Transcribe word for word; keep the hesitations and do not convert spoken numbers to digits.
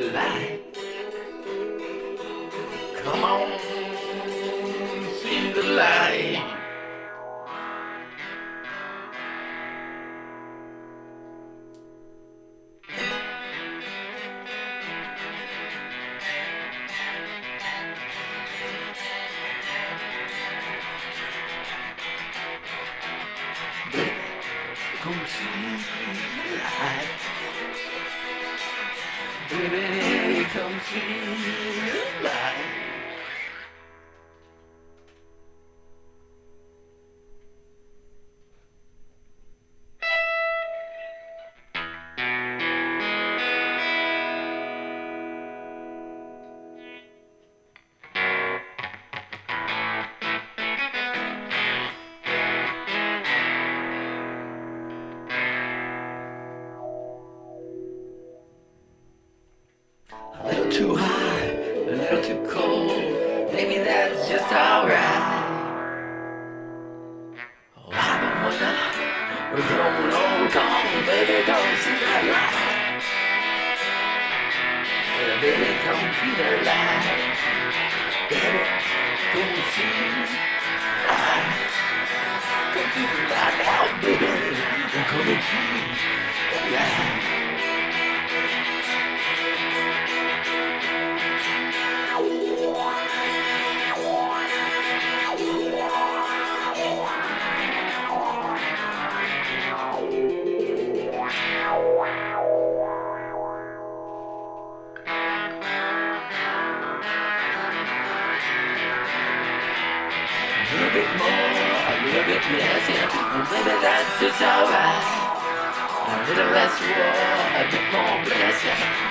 light. Come on, see the light. Baby, come see the light. Baby, come see the light. A little too high, a little too cold. Maybe that's just alright. Oh, I've been wondering, we're growing old. Come on, baby, come see the light. Yeah, baby, come see the light. Baby, come see the light. Come see the light now, baby. Come and see the light. A little bit more, a little bit less, yeah. And maybe that's just alright. A little less war, a bit more bliss, yeah.